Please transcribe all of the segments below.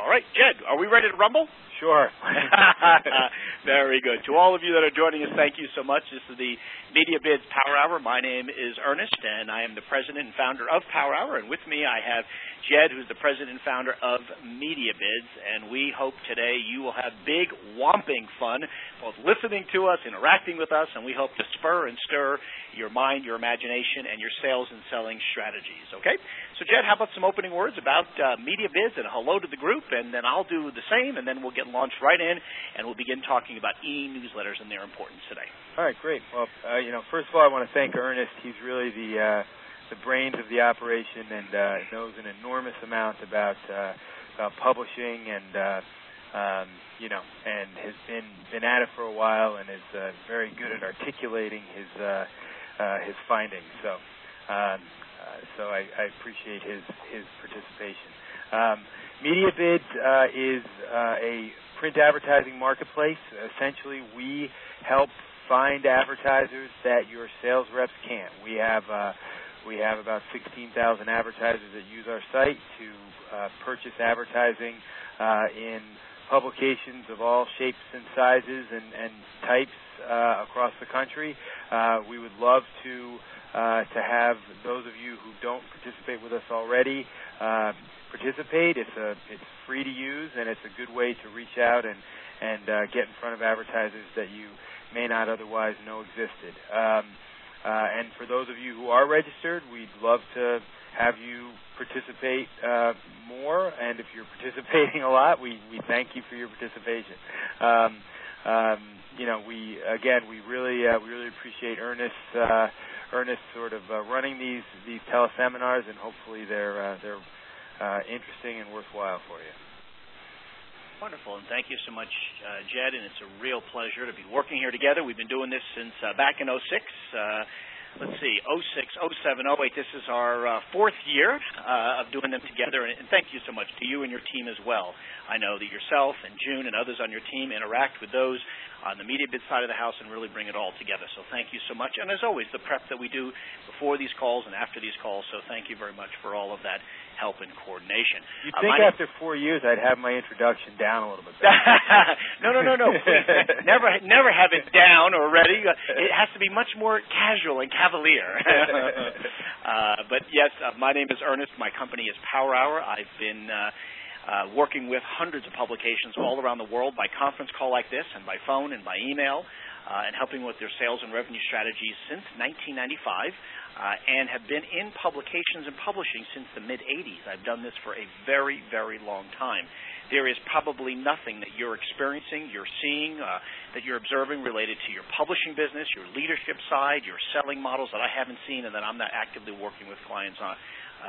All right, Jed, are we ready to rumble? Sure. Very good. To all of you that are joining us, thank you so much. This is the MediaBids Power Hour. My name is Ernest, and I am the president and founder of Power Hour. And with me, I have Jed, who's the president and founder of MediaBids. And we hope today you will have big, whomping fun, both listening to us, interacting with us, and we hope to spur and stir your mind, your imagination, and your sales and selling strategies. Okay? So, Jed, how about some opening words about MediaBids and hello to the group, and then I'll do the same, and then we'll get launched right in, and we'll begin talking about e-newsletters and their importance today. All right, great. Well, first of all, I want to thank Ernest. He's really the brains of the operation and knows an enormous amount about publishing and and has been at it for a while and is very good at articulating his findings. So I appreciate his participation. MediaBids is a print advertising marketplace. Essentially, we help find advertisers that your sales reps can't. We have about 16,000 advertisers that use our site to purchase advertising in publications of all shapes and sizes and types across the country. We would love to have those of you who don't participate with us already participate. It's free to use, and it's a good way to reach out and get in front of advertisers that you may not otherwise know existed. And for those of you who are registered, we'd love to have you participate more. And if you're participating a lot, we thank you for your participation. We really appreciate Ernest sort of running these teleseminars, and hopefully they're interesting and worthwhile for you. Wonderful, and thank you so much, Jed, and it's a real pleasure to be working here together. We've been doing this since back in 06. Let's see, 06, 07, 08. This is our fourth year of doing them together, and thank you so much to you and your team as well. I know that yourself and June and others on your team interact with those on the MediaBids side of the house and really bring it all together. So thank you so much. And as always, the prep that we do before these calls and after these calls, so thank you very much for all of that help and coordination. You'd think after 4 years I'd have my introduction down a little bit No. Please, never have it down or ready. It has to be much more casual and cavalier. But yes, my name is Ernest. My company is Power Hour. I've been working with hundreds of publications all around the world by conference call like this and by phone and by email and helping with their sales and revenue strategies since 1995 and have been in publications and publishing since the mid-'80s. I've done this for a very, very long time. There is probably nothing that you're experiencing, you're seeing, that you're observing related to your publishing business, your leadership side, your selling models that I haven't seen and that I'm not actively working with clients on.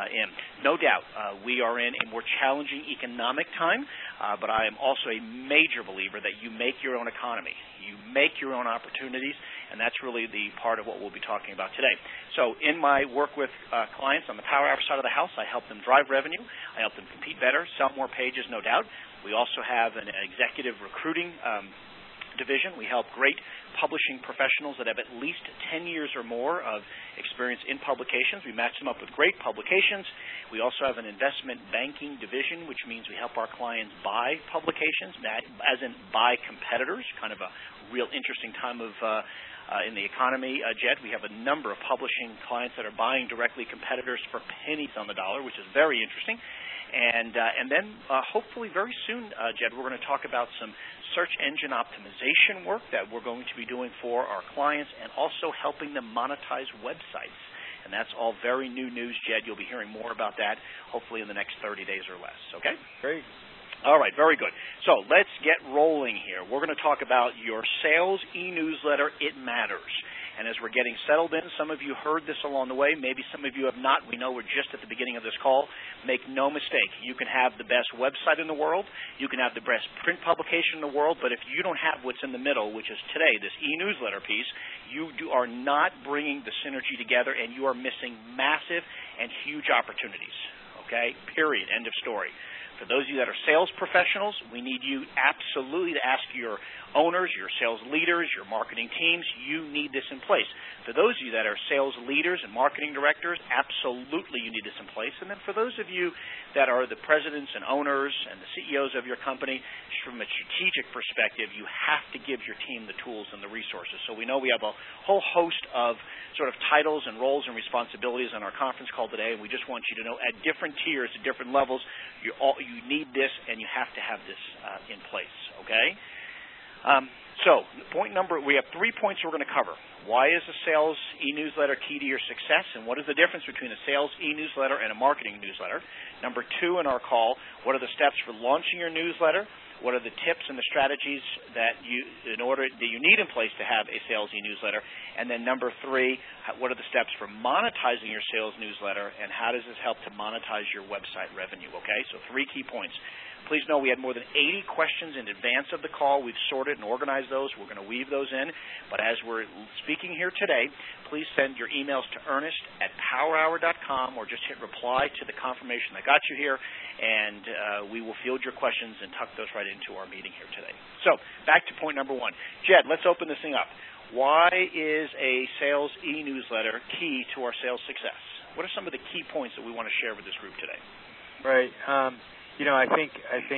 No doubt, we are in a more challenging economic time, but I am also a major believer that you make your own economy. You make your own opportunities, and that's really the part of what we'll be talking about today. So in my work with clients on the Power Hour side of the house, I help them drive revenue. I help them compete better, sell more pages, no doubt. We also have an executive recruiting division. We help great publishing professionals that have at least 10 years or more of experience in publications. We match them up with great publications. We also have an investment banking division, which means we help our clients buy publications, as in buy competitors, kind of a real interesting time of in the economy. Jed, we have a number of publishing clients that are buying directly competitors for pennies on the dollar, which is very interesting. And then hopefully very soon, Jed, we're going to talk about some search engine optimization work that we're going to be doing for our clients and also helping them monetize websites. And that's all very new news, Jed. You'll be hearing more about that hopefully in the next 30 days or less. Okay? Great. All right, very good. So let's get rolling here. We're going to talk about your sales e-newsletter, It Matters. And as we're getting settled in, some of you heard this along the way. Maybe some of you have not. We know we're just at the beginning of this call. Make no mistake. You can have the best website in the world. You can have the best print publication in the world. But if you don't have what's in the middle, which is today, this e-newsletter piece, you are not bringing the synergy together, and you are missing massive and huge opportunities. Okay? Period. End of story. For those of you that are sales professionals, we need you absolutely to ask your owners, your sales leaders, your marketing teams, you need this in place. For those of you that are sales leaders and marketing directors, absolutely you need this in place. And then for those of you that are the presidents and owners and the CEOs of your company, from a strategic perspective, you have to give your team the tools and the resources. So we know we have a whole host of sort of titles and roles and responsibilities on our conference call today, and we just want you to know at different tiers, at different levels, you need this and you have to have this in place, okay? So we have 3 points we're going to cover. Why is a sales e-newsletter key to your success, and what is the difference between a sales e-newsletter and a marketing newsletter? Number 2 in our call, what are the steps for launching your newsletter? What are the tips and the strategies that you need in place to have a sales e-newsletter? And then number 3, what are the steps for monetizing your sales newsletter, and how does this help to monetize your website revenue? Okay, so 3 key points. Please know we had more than 80 questions in advance of the call. We've sorted and organized those. We're going to weave those in. But as we're speaking here today, please send your emails to ernest@powerhour.com or just hit reply to the confirmation that got you here, and we will field your questions and tuck those right into our meeting here today. So back to point number 1. Jed, let's open this thing up. Why is a sales e-newsletter key to our sales success? What are some of the key points that we want to share with this group today? Right. I think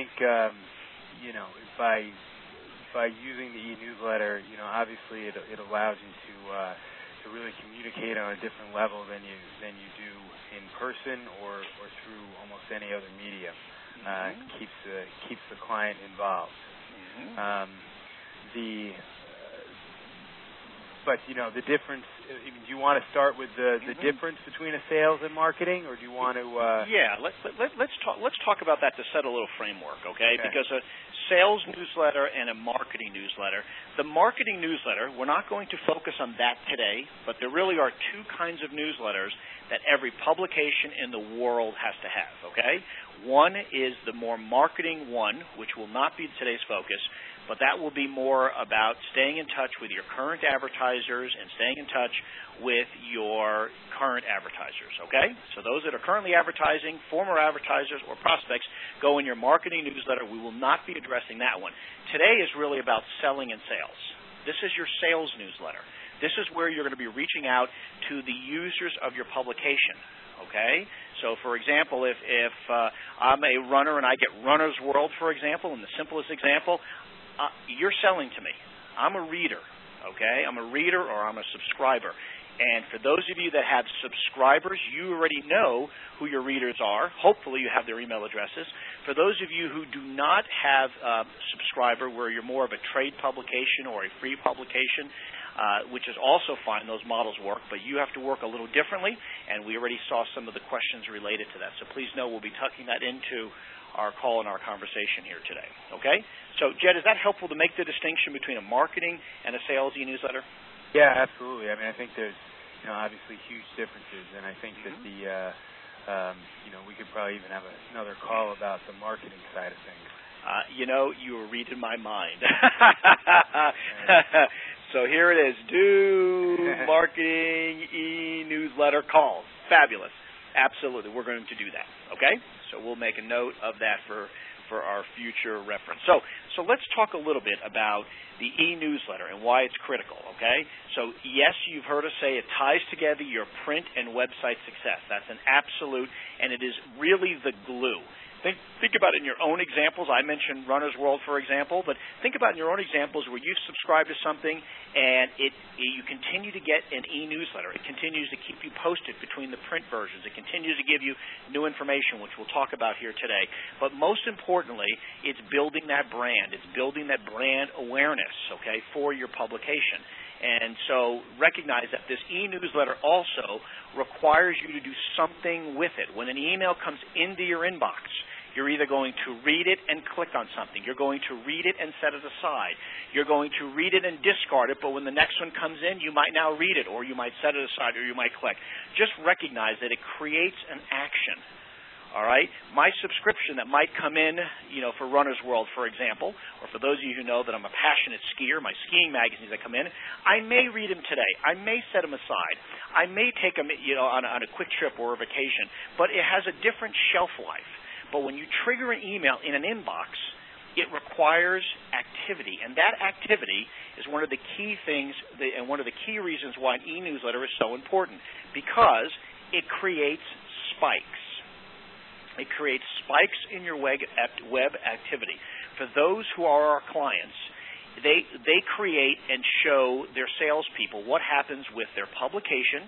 by using the e-newsletter, obviously it allows you to really communicate on a different level than you do in person or through almost any other medium. Keeps the client involved. But the difference. Do you want to start with the difference between a sales and marketing, or do you want to? Yeah, let's talk about that to set a little framework, okay? Because a sales newsletter and a marketing newsletter. The marketing newsletter, we're not going to focus on that today, but there really are 2 kinds of newsletters that every publication in the world has to have, okay? One is the more marketing one, which will not be today's focus, but that will be more about staying in touch with your current advertisers and staying in touch with your current advertisers, okay? So those that are currently advertising, former advertisers, or prospects, go in your marketing newsletter. We will not be addressing that one. Today is really about selling and sales. This is your sales newsletter. This is where you're going to be reaching out to the users of your publication, okay? So, for example, if I'm a runner and I get Runner's World, for example, and the simplest example, you're selling to me. I'm a reader, okay? I'm a reader or I'm a subscriber. And for those of you that have subscribers, you already know who your readers are. Hopefully you have their email addresses. For those of you who do not have a subscriber, where you're more of a trade publication or a free publication, which is also fine, those models work, but you have to work a little differently, and we already saw some of the questions related to that. So please know we'll be tucking that into our call and our conversation here today, okay? So, Jed, is that helpful to make the distinction between a marketing and a sales e-newsletter? Yeah, absolutely. I mean, I think there's, obviously huge differences, and I think that we could probably even have another call about the marketing side of things. You were reading my mind. So here it is. Do marketing e-newsletter calls. Fabulous. Absolutely. We're going to do that, okay? So we'll make a note of that for our future reference. So let's talk a little bit about the e-newsletter and why it's critical, okay? So yes, you've heard us say it ties together your print and website success. That's an absolute, and it is really the glue. Think about it in your own examples. I mentioned Runner's World, for example, but think about in your own examples where you've subscribed to something and you continue to get an e-newsletter. It continues to keep you posted between the print versions. It continues to give you new information, which we'll talk about here today. But most importantly, it's building that brand. It's building that brand awareness, okay, for your publication. And so recognize that this e-newsletter also requires you to do something with it. When an email comes into your inbox, you're either going to read it and click on something. You're going to read it and set it aside. You're going to read it and discard it, but when the next one comes in, you might now read it, or you might set it aside, or you might click. Just recognize that it creates an action. All right? My subscription that might come in, for Runner's World, for example, or for those of you who know that I'm a passionate skier, my skiing magazines that come in, I may read them today. I may set them aside. I may take them, on a quick trip or a vacation, but it has a different shelf life. But when you trigger an email in an inbox, it requires activity. And that activity is one of the key things and one of the key reasons why an e-newsletter is so important, because it creates spikes. It creates spikes in your web activity. For those who are our clients, they create and show their salespeople what happens with their publication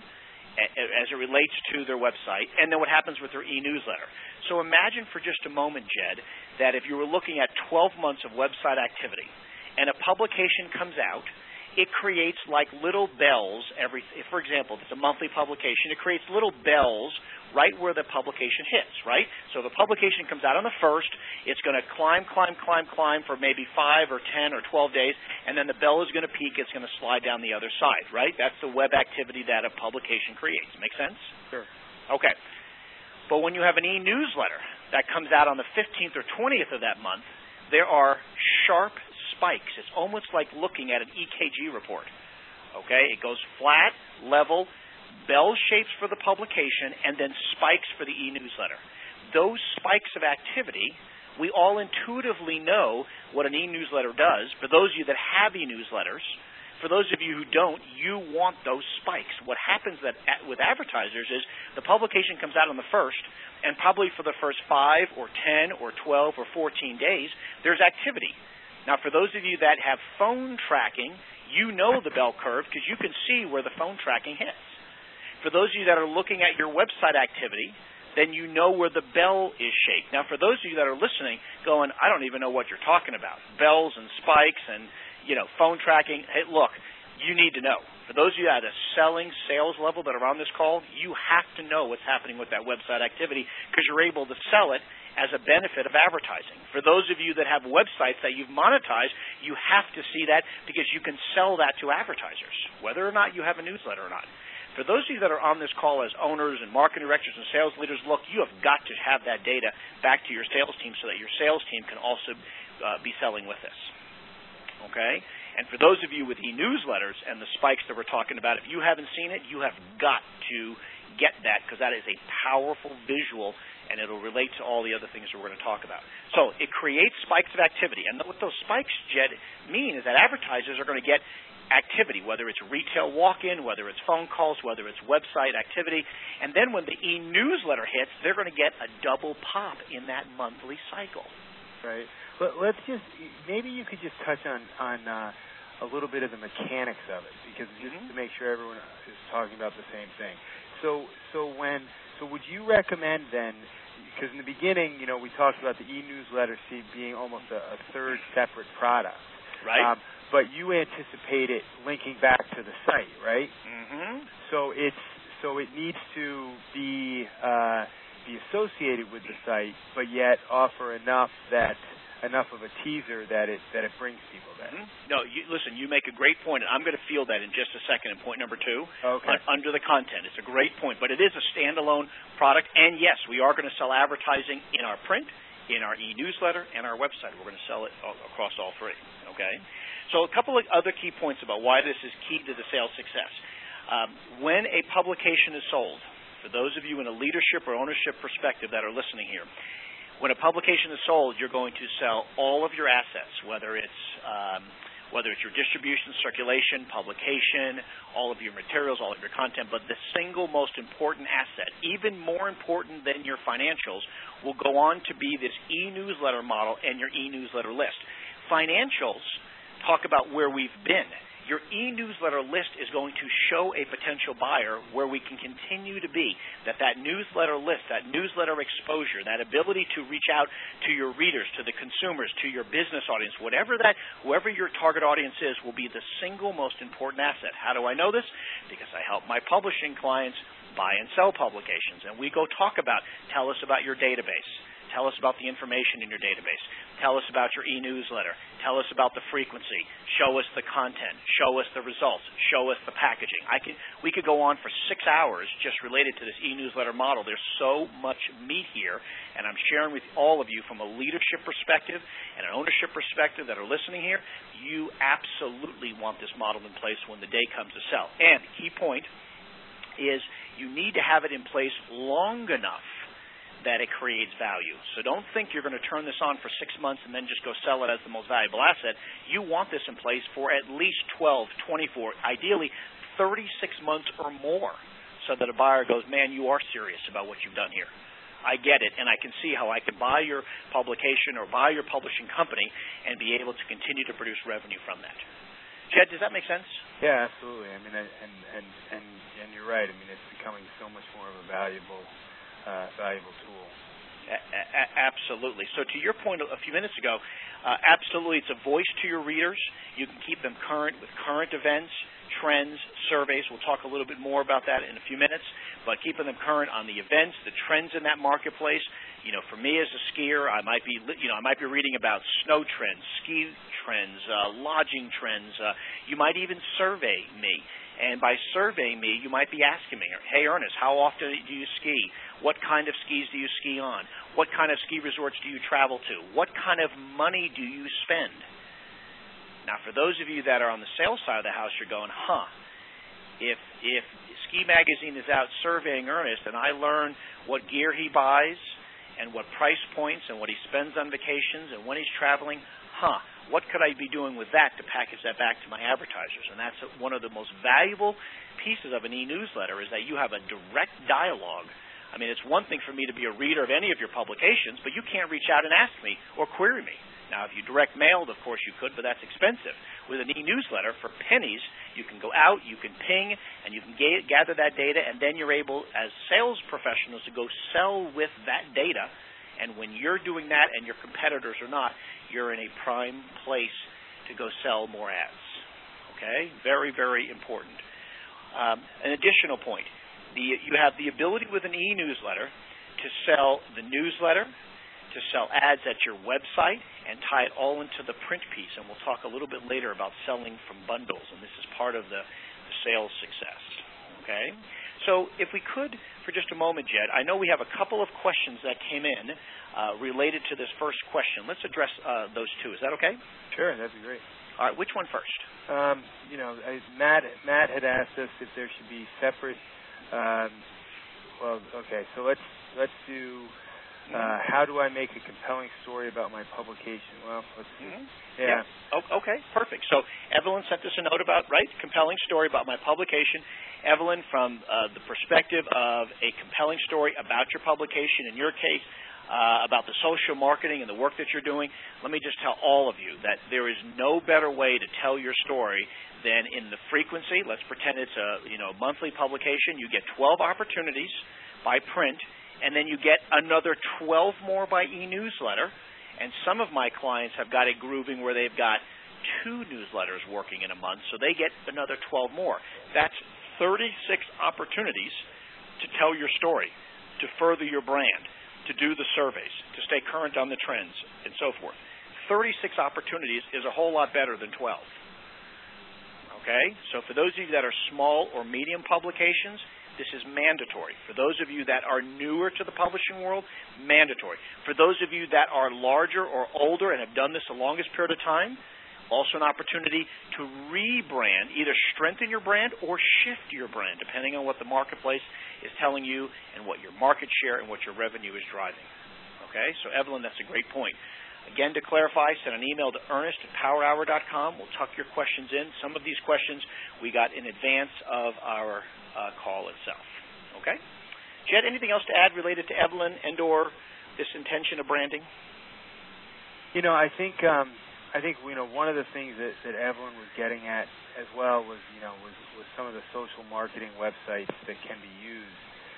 as it relates to their website, and then what happens with their e-newsletter. So imagine for just a moment, Jed, that if you were looking at 12 months of website activity and a publication comes out, it creates like little bells for example, if it's a monthly publication, it creates little bells right where the publication hits, right? So the publication comes out on the 1st, it's going to climb for maybe 5 or 10 or 12 days, and then the bell is going to peak, it's going to slide down the other side, right? That's the web activity that a publication creates. Make sense? Sure. Okay. But when you have an e-newsletter that comes out on the 15th or 20th of that month, there are sharp spikes. It's almost like looking at an EKG report. Okay? It goes flat, level, bell shapes for the publication, and then spikes for the e-newsletter. Those spikes of activity, we all intuitively know what an e-newsletter does. For those of you that have e-newsletters, for those of you who don't, you want those spikes. What happens with advertisers is the publication comes out on the 1st, and probably for the first 5 or 10 or 12 or 14 days, there's activity. Now, for those of you that have phone tracking, you know the bell curve because you can see where the phone tracking hits. For those of you that are looking at your website activity, then you know where the bell is shaped. Now, for those of you that are listening, going, I don't even know what you're talking about. Bells and spikes and, phone tracking. Hey, look, you need to know. For those of you at a sales level that are on this call, you have to know what's happening with that website activity because you're able to sell it as a benefit of advertising. For those of you that have websites that you've monetized, you have to see that because you can sell that to advertisers, whether or not you have a newsletter or not. For those of you that are on this call as owners and marketing directors and sales leaders, look, you have got to have that data back to your sales team so that your sales team can also be selling with this. Okay? And for those of you with e-newsletters and the spikes that we're talking about, if you haven't seen it, you have got to get that because that is a powerful visual and it'll relate to all the other things that we're going to talk about. So it creates spikes of activity. And what those spikes, Jed, mean is that advertisers are going to get activity, whether it's retail walk-in, whether it's phone calls, whether it's website activity. And then when the e-newsletter hits, they're going to get a double pop in that monthly cycle. Right. Let's just, maybe you could just touch on a little bit of the mechanics of it, because just to make sure everyone is talking about the same thing. So would you recommend then, because in the beginning, we talked about the e-newsletter being almost a third separate product. Right. But you anticipate it linking back to the site, right? Mm-hmm. So it needs to be associated with the site, but yet offer enough of a teaser that it brings people there. Mm-hmm. No, listen, you make a great point, and I'm going to field that in just a second in point number 2. Okay. Under the content. It's a great point, but it is a standalone product, and yes, we are going to sell advertising in our print, in our e-newsletter, and our website. We're going to sell it across all three, okay? So a couple of other key points about why this is key to the sales success. When a publication is sold, for those of you in a leadership or ownership perspective that are listening here, when a publication is sold, you're going to sell all of your assets, whether it's your distribution, circulation, publication, all of your materials, all of your content, but the single most important asset, even more important than your financials, will go on to be this e-newsletter model and your e-newsletter list. Financials talk about where we've been. Your e-newsletter list is going to show a potential buyer where we can continue to be, that newsletter list, that newsletter exposure, that ability to reach out to your readers, to the consumers, to your business audience, whoever your target audience is, will be the single most important asset. How do I know this? Because I help my publishing clients buy and sell publications. And we go talk about, tell us about your database. Tell us about the information in your database. Tell us about your e-newsletter. Tell us about the frequency. Show us the content. Show us the results. Show us the packaging. We could go on for 6 hours just related to this e-newsletter model. There's so much meat here, and I'm sharing with all of you from a leadership perspective and an ownership perspective that are listening here. You absolutely want this model in place when the day comes to sell. And the key point is you need to have it in place long enough that it creates value. So don't think you're going to turn this on for 6 months and then just go sell it as the most valuable asset. You want this in place for at least 12, 24, ideally 36 months or more, so that a buyer goes, man, you are serious about what you've done here. I get it, and I can see how I can buy your publication or buy your publishing company and be able to continue to produce revenue from that. Jed, does that make sense? Yeah, absolutely. I mean, and you're right. I mean, it's becoming so much more of a valuable tool. Absolutely. So to your point a few minutes ago, absolutely, it's a voice to your readers. You can keep them current with current events, trends, surveys. We'll talk a little bit more about that in a few minutes, but keeping them current on the events, the trends in that marketplace. You know, for me as a skier, I might be reading about snow trends, ski trends, lodging trends. You might even survey me. And by surveying me, you might be asking me, hey, Ernest, how often do you ski? What kind of skis do you ski on? What kind of ski resorts do you travel to? What kind of money do you spend? Now, for those of you that are on the sales side of the house, you're going, if Ski Magazine is out surveying Ernest and I learn what gear he buys and what price points and what he spends on vacations and when he's traveling, what could I be doing with that to package that back to my advertisers? And that's one of the most valuable pieces of an e-newsletter, is that you have a direct dialogue. I mean, it's one thing for me to be a reader of any of your publications, but you can't reach out and ask me or query me. Now, if you direct mailed, of course you could, but that's expensive. With an e-newsletter, for pennies, you can go out, you can ping, and you can gather that data, and then you're able, as sales professionals, to go sell with that data. And when you're doing that and your competitors are not, you're in a prime place to go sell more ads. Okay? Very, very important. An additional point. You have the ability with an e-newsletter to sell the newsletter, to sell ads at your website, and tie it all into the print piece. And we'll talk a little bit later about selling from bundles, and this is part of the sales success. Okay? So if we could, for just a moment, Jed, I know we have a couple of questions that came in related to this first question. Let's address those two. Is that okay? Sure, that'd be great. All right, which one first? Matt had asked us if there should be separate. So let's do. How do I make a compelling story about my publication? Well, let's see. Yeah. Okay, perfect. So Evelyn sent us a note about, compelling story about my publication. Evelyn, from the perspective of a compelling story about your publication, in your case, about the social marketing and the work that you're doing, let me just tell all of you that there is no better way to tell your story than in the frequency. Let's pretend it's a monthly publication. You get 12 opportunities by print, and then you get another 12 more by e-newsletter. And some of my clients have got it grooving where they've got 2 newsletters working in a month, so they get another 12 more. That's 36 opportunities to tell your story, to further your brand, to do the surveys, to stay current on the trends, and so forth. 36 opportunities is a whole lot better than 12. Okay? So for those of you that are small or medium publications, this is mandatory. For those of you that are newer to the publishing world, mandatory. For those of you that are larger or older and have done this the longest period of time, also an opportunity to rebrand, either strengthen your brand or shift your brand, depending on what the marketplace is telling you and what your market share and what your revenue is driving. Okay? So, Evelyn, that's a great point. Again, to clarify, send an email to ernest@powerhour.com. We'll tuck your questions in. Some of these questions we got in advance of our call itself. Okay? Jed, anything else to add related to Evelyn and or this intention of branding? I think one of the things that Evelyn was getting at as well was some of the social marketing websites that can be used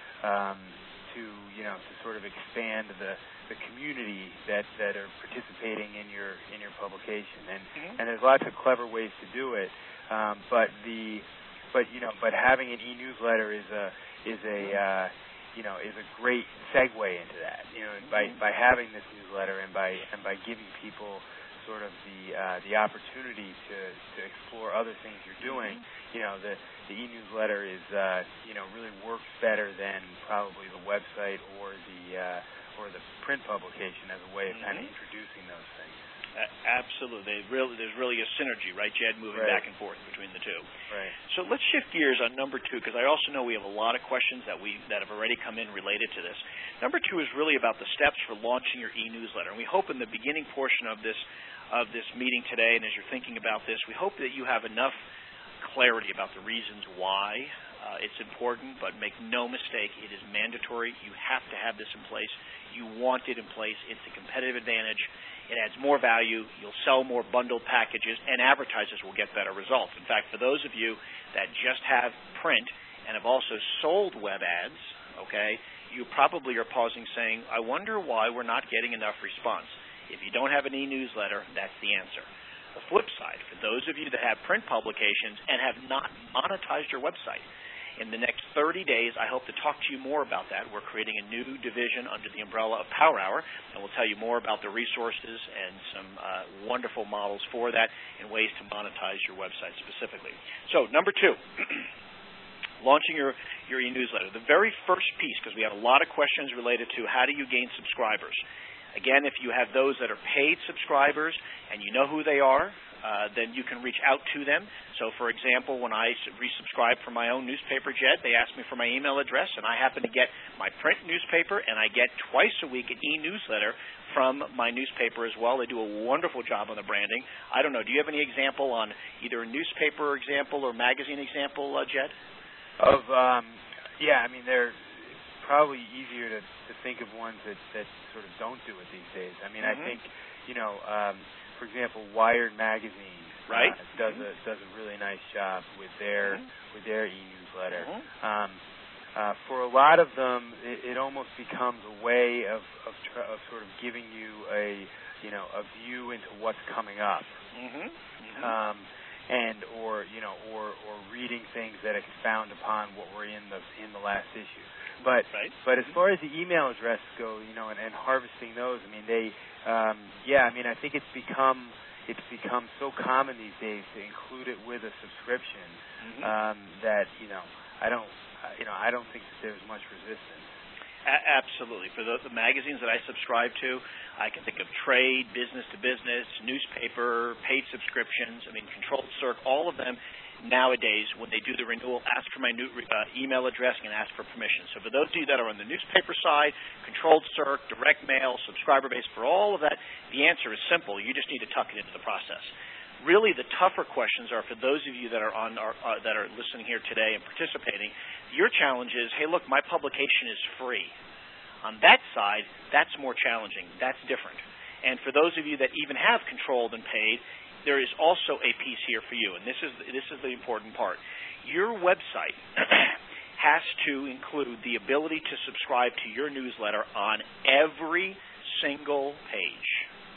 to sort of expand the community that are participating in your publication, and there's lots of clever ways to do it, but having an e-newsletter is a great segue into that. By having this newsletter and by giving people sort of the opportunity to explore other things you're doing, the e-newsletter is really works better than probably the website or the print publication as a way of kind of introducing those things. Absolutely. There's really a synergy, right, Jed, moving back and forth between the two. Right. So let's shift gears on number 2, because I also know we have a lot of questions that have already come in related to this. Number 2 is really about the steps for launching your e-newsletter. And we hope in the beginning portion of this meeting today, and as you're thinking about this, we hope that you have enough clarity about the reasons why it's important, but make no mistake, it is mandatory. You have to have this in place. You want it in place. It's a competitive advantage. It adds more value. You'll sell more bundled packages, and advertisers will get better results. In fact, for those of you that just have print and have also sold web ads, okay, you probably are pausing saying, I wonder why we're not getting enough response. If you don't have an e-newsletter, that's the answer. The flip side, for those of you that have print publications and have not monetized your website, in the next 30 days, I hope to talk to you more about that. We're creating a new division under the umbrella of Power Hour, and we'll tell you more about the resources and some wonderful models for that and ways to monetize your website specifically. So, number 2, launching your e-newsletter. The very first piece, because we have a lot of questions related to how do you gain subscribers. Again, if you have those that are paid subscribers and you know who they are, then you can reach out to them. So, for example, when I resubscribe for my own newspaper, Jed, they ask me for my email address, and I happen to get my print newspaper, and I get twice a week an e-newsletter from my newspaper as well. They do a wonderful job on the branding. I don't know, do you have any example on either a newspaper example or magazine example, Jed? Yeah, I mean, they're probably easier to think of ones that sort of don't do it these days. I mean, I think, for example, Wired magazine does a really nice job with their e-newsletter. For a lot of them, it almost becomes a way of sort of giving you a view into what's coming up, and or reading things that expound upon what were in the last issue. But as far as the email address go, and harvesting those, I mean, I think it's become so common these days to include it with a subscription that I don't think that there's much resistance. Absolutely. For the magazines that I subscribe to, I can think of trade, business to business, newspaper, paid subscriptions. I mean, Controlled Circ, all of them nowadays, when they do the renewal, ask for my new email address and ask for permission. So for those of you that are on the newspaper side, Controlled Circ, direct mail, subscriber base, for all of that, the answer is simple. You just need to tuck it into the process. Really, the tougher questions are for those of you that are that are listening here today and participating. Your challenge is, hey, look, my publication is free. On that side, that's more challenging. That's different. And for those of you that even have controlled and paid, there is also a piece here for you, and this is the important part. Your website has to include the ability to subscribe to your newsletter on every single page.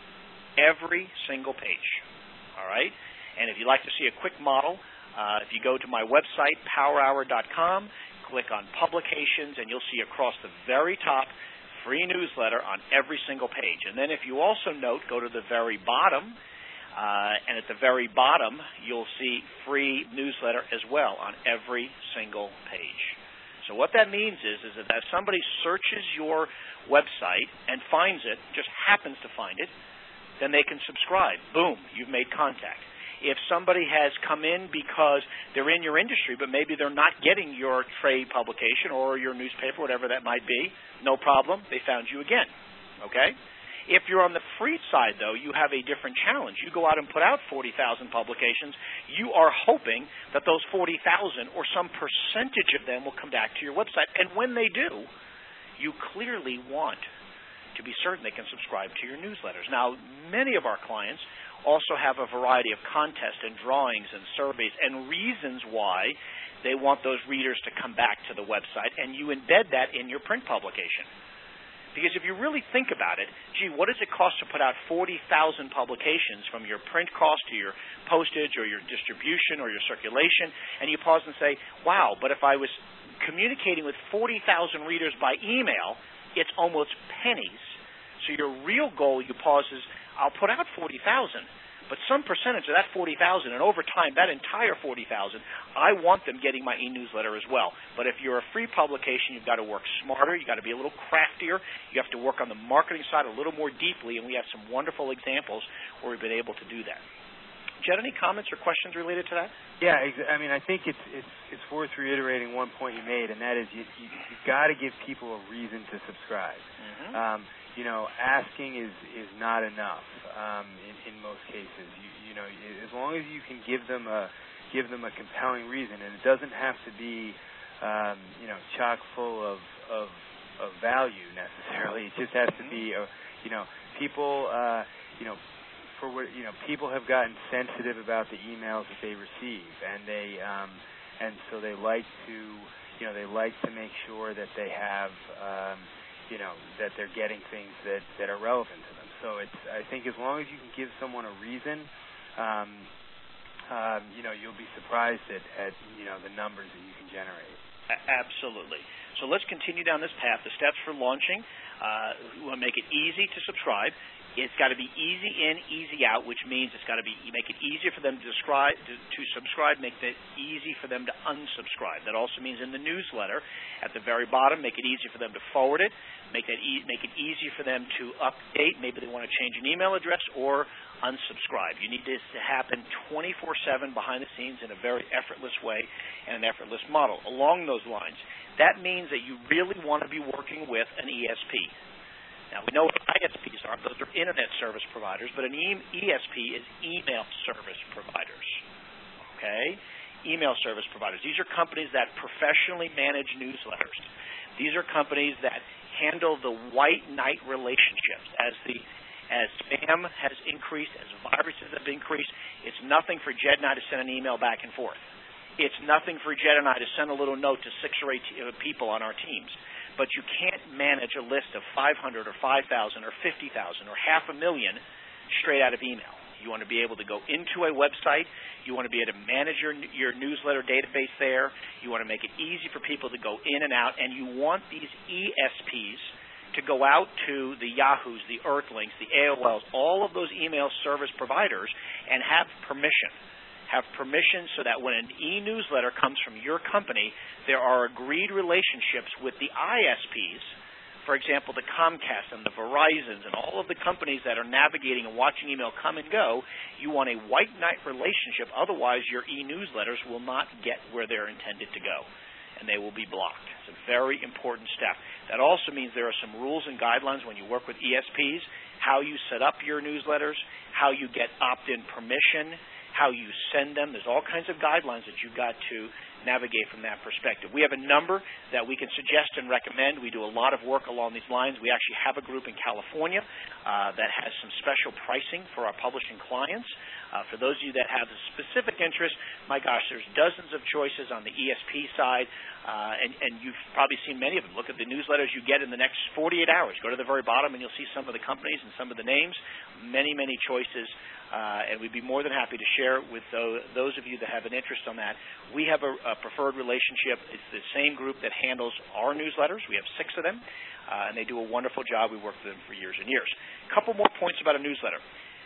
Every single page. All right? And if you'd like to see a quick model, if you go to my website, powerhour.com, click on Publications, and you'll see across the very top free newsletter on every single page. And then if you also note, go to the very bottom, and at the very bottom, you'll see free newsletter as well on every single page. So what that means is that if somebody searches your website and finds it, just happens to find it, then they can subscribe. Boom, you've made contact. If somebody has come in because they're in your industry, but maybe they're not getting your trade publication or your newspaper, whatever that might be, no problem, they found you again. Okay? If you're on the free side, though, you have a different challenge. You go out and put out 40,000 publications. You are hoping that those 40,000 or some percentage of them will come back to your website. And when they do, you clearly want to be certain they can subscribe to your newsletters. Now, many of our clients also have a variety of contests and drawings and surveys and reasons why they want those readers to come back to the website, and you embed that in your print publication. Because if you really think about it, what does it cost to put out 40,000 publications, from your print cost to your postage or your distribution or your circulation, and you pause and say, wow, but if I was communicating with 40,000 readers by email, it's almost pennies. So your real goal, you pause, is I'll put out 40,000, But some percentage of that 40,000, and over time, that entire 40,000, I want them getting my e-newsletter as well. But if you're a free publication, you've got to work smarter. You've got to be a little craftier. You have to work on the marketing side a little more deeply, and we have some wonderful examples where we've been able to do that. Jed, any comments or questions related to that? Yeah, I mean, I think it's worth reiterating one point you made, and that is you've got to give people a reason to subscribe. Mm-hmm. Asking is not enough in most cases. As long as you can give them a compelling reason, and it doesn't have to be chock full of value necessarily. It just has to be people people have gotten sensitive about the emails that they receive, and so they like to make sure that they have that they're getting things that are relevant to them. So I think as long as you can give someone a reason, you'll be surprised at the numbers that you can generate. Absolutely. So let's continue down this path. The steps for launching. We want to make it easy to subscribe. It's got to be easy in, easy out, which means it's got to be make it easier for them to subscribe, make it easy for them to unsubscribe. That also means in the newsletter, at the very bottom, make it easy for them to forward it, make it easy for them to update. Maybe they want to change an email address or unsubscribe. You need this to happen 24/7 behind the scenes in a very effortless way and an effortless model. Along those lines, that means that you really want to be working with an ESP. Now, we know what ISPs are. Those are Internet service providers, but an ESP is email service providers, okay? Email service providers. These are companies that professionally manage newsletters. These are companies that handle the white knight relationships. As spam has increased, as viruses have increased, it's nothing for Jed and I to send an email back and forth. It's nothing for Jed and I to send a little note to 6 or 8 people on our teams. But you can't manage a list of 500 or 5,000 or 50,000 or 500,000 straight out of email. You want to be able to go into a website. You want to be able to manage your newsletter database there. You want to make it easy for people to go in and out. And you want these ESPs to go out to the Yahoos, the Earthlinks, the AOLs, all of those email service providers and have permission. Have permission so that when an e-newsletter comes from your company, there are agreed relationships with the ISPs, for example, the Comcast and the Verizons and all of the companies that are navigating and watching email come and go. You want a white knight relationship, otherwise your e-newsletters will not get where they're intended to go, and they will be blocked. It's a very important step. That also means there are some rules and guidelines when you work with ESPs, how you set up your newsletters, how you get opt-in permission, how you send them. There's all kinds of guidelines that you've got to navigate from that perspective. We have a number that we can suggest and recommend. We do a lot of work along these lines. We actually have a group in California that has some special pricing for our publishing clients. For those of you that have a specific interest, my gosh, there's dozens of choices on the ESP side, and you've probably seen many of them. Look at the newsletters you get in the next 48 hours. Go to the very bottom, and you'll see some of the companies and some of the names. Many, many choices. And we'd be more than happy to share with those of you that have an interest on that. We have a preferred relationship. It's the same group that handles our newsletters. We have 6 of them, and they do a wonderful job. We worked with them for years and years. A couple more points about a newsletter.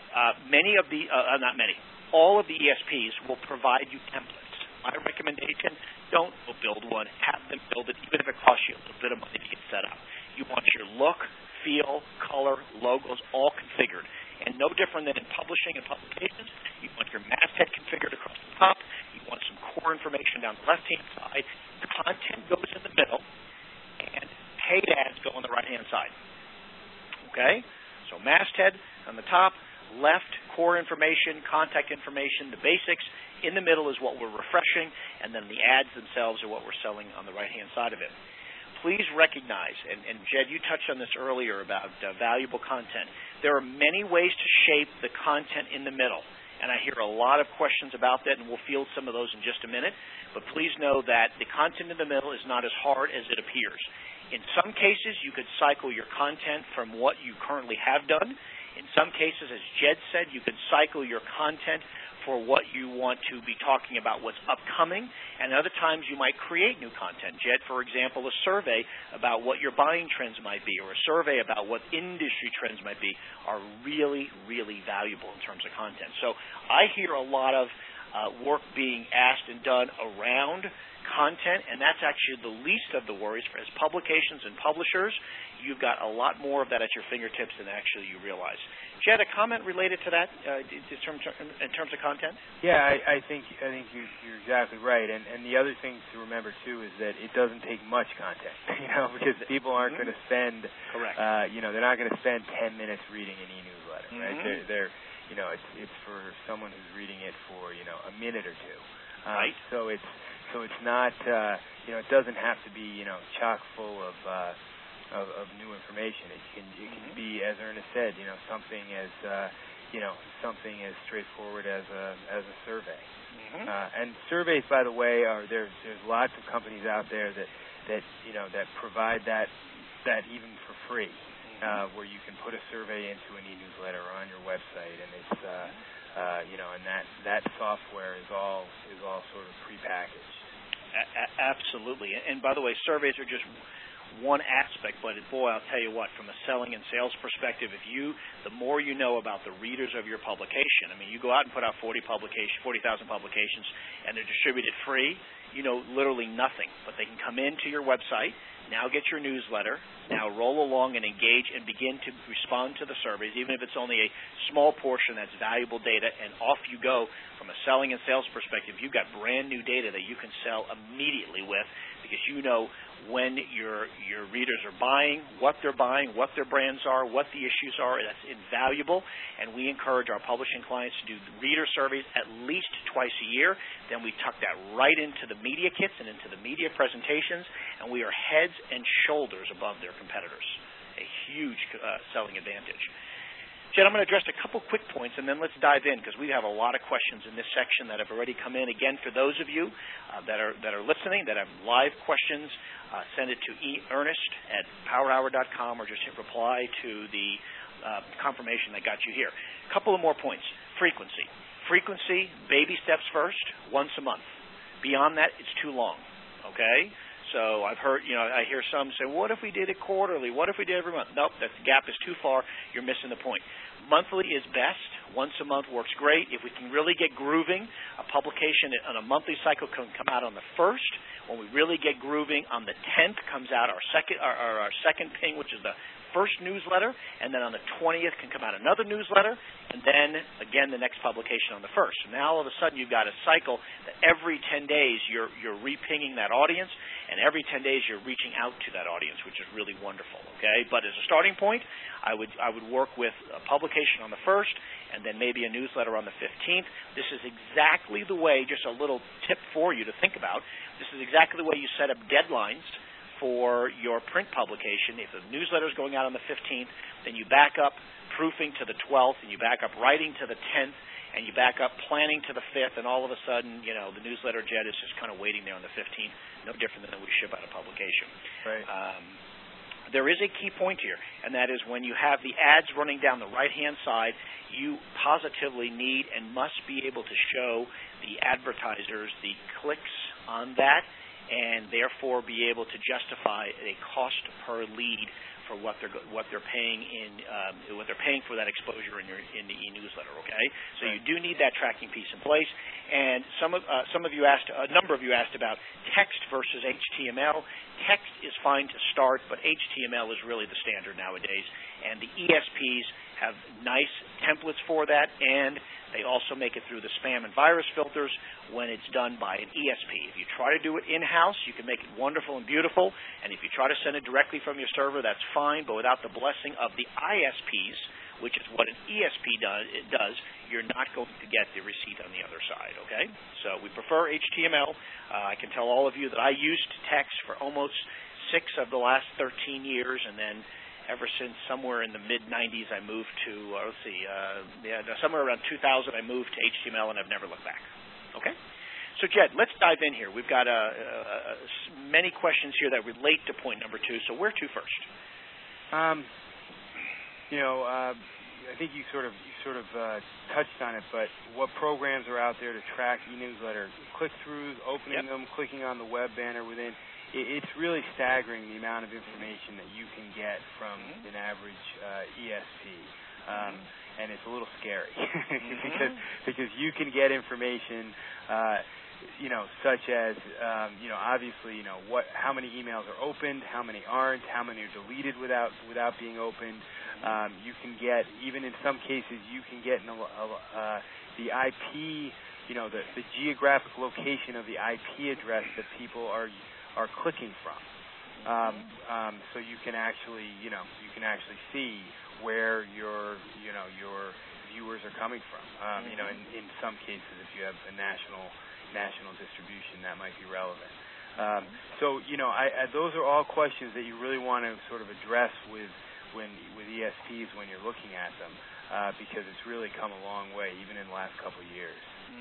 All of the ESPs will provide you templates. My recommendation, don't go build one. Have them build it, even if it costs you a little bit of money to get set up. You want your look, feel, color, logos all configured. And no different than in publishing and publications, you want your masthead configured across the top. You want some core information down the left-hand side. The content goes in the middle, and paid ads go on the right-hand side. Okay? So masthead on the top, left, core information, contact information, the basics. In the middle is what we're refreshing, and then the ads themselves are what we're selling on the right-hand side of it. Please recognize, and Jed, you touched on this earlier about valuable content. There are many ways to shape the content in the middle, and I hear a lot of questions about that, and we'll field some of those in just a minute. But please know that the content in the middle is not as hard as it appears. In some cases, you could cycle your content from what you currently have done. In some cases, as Jed said, you could cycle your content for what you want to be talking about, what's upcoming, and other times you might create new content. Jed, for example, a survey about what your buying trends might be, or a survey about what industry trends might be, are really, really valuable in terms of content. So I hear a lot of work being asked and done around content, and that's actually the least of the worries. For as publications and publishers, you've got a lot more of that at your fingertips than actually you realize. Jed, a comment related to that in terms of content? Yeah, I think you're exactly right. And the other thing to remember too is that it doesn't take much content, because people aren't going to spend, correct. They're not going to spend 10 minutes reading an e-newsletter, right? They're it's for someone who's reading it for a minute or two. Right. So it's not it doesn't have to be chock full of new information. It can be, as Ernest said, something as straightforward as a survey. And surveys, by the way, there's lots of companies out there that provide that even for free, where you can put a survey into an e-newsletter or on your website, and it's and that software is all sort of prepackaged. Absolutely. And by the way, surveys are just one aspect, but boy, I'll tell you what, from a selling and sales perspective, the more you know about the readers of your publication, I mean, you go out and put out 40,000 publications, and they're distributed free, literally nothing, but they can come into your website, now get your newsletter, now roll along and engage and begin to respond to the surveys, even if it's only a small portion that's valuable data, and off you go. From a selling and sales perspective, you've got brand new data that you can sell immediately with, because you know when your readers are buying, what their brands are, what the issues are. That's invaluable, and we encourage our publishing clients to do reader surveys at least twice a year. Then we tuck that right into the media kits and into the media presentations, and we are heads and shoulders above their competitors. A huge selling advantage. Jed, I'm going to address a couple quick points, and then let's dive in, because we have a lot of questions in this section that have already come in. Again, for those of you that are listening, that have live questions, send it to ernest@powerhour.com, or just hit reply to the confirmation that got you here. A couple of more points. Frequency, baby steps first, once a month. Beyond that, it's too long, okay? So I've heard, I hear some say, what if we did it quarterly? What if we did it every month? Nope, that gap is too far. You're missing the point. Monthly is best. Once a month works great. If we can really get grooving, a publication on a monthly cycle can come out on the 1st. When we really get grooving, on the 10th comes out our second ping, which is the first newsletter, and then on the 20th can come out another newsletter, and then again the next publication on the 1st. So now all of a sudden you've got a cycle that every 10 days you're re-pinging that audience, and every 10 days you're reaching out to that audience, which is really wonderful. Okay, but as a starting point, I would work with a publication on the 1st, and then maybe a newsletter on the 15th. This is exactly the way, just a little tip for you to think about, this is exactly the way you set up deadlines for your print publication. If the newsletter is going out on the 15th, then you back up proofing to the 12th, and you back up writing to the 10th, and you back up planning to the 5th, and all of a sudden, the newsletter, Jed, is just kind of waiting there on the 15th, no different than we ship out a publication. Right. There is a key point here, and that is when you have the ads running down the right-hand side, you positively need and must be able to show the advertisers the clicks on that, and therefore be able to justify a cost per lead for what they're paying for that exposure in the e-newsletter. Okay, so you do need that tracking piece in place. And a number of you asked about text versus HTML. Text is fine to start, but HTML is really the standard nowadays. And the ESPs have nice templates for that, and they also make it through the spam and virus filters when it's done by an ESP. If you try to do it in-house, you can make it wonderful and beautiful, and if you try to send it directly from your server, that's fine, but without the blessing of the ISPs, which is what an ESP does, you're not going to get the receipt on the other side, okay? So we prefer HTML. I can tell all of you that I used text for almost 6 of the last 13 years, and then ever since somewhere in the mid-'90s, I moved to, somewhere around 2000, I moved to HTML, and I've never looked back. Okay? So, Jed, let's dive in here. We've got many questions here that relate to point number 2, so where to first? I think you sort of touched on it, but what programs are out there to track e-newsletter click-throughs, opening them, clicking on the web banner within? It's really staggering the amount of information that you can get from an average ESP, and it's a little scary because you can get information. Such as, obviously, how many emails are opened, how many aren't, how many are deleted without being opened. You can get, even in some cases, you can get the IP, the geographic location of the IP address that people are clicking from. So you can actually, see where your viewers are coming from. In some cases, if you have a national distribution, that might be relevant. Those are all questions that you really want to sort of address with ESPs when you're looking at them, because it's really come a long way, even in the last couple of years.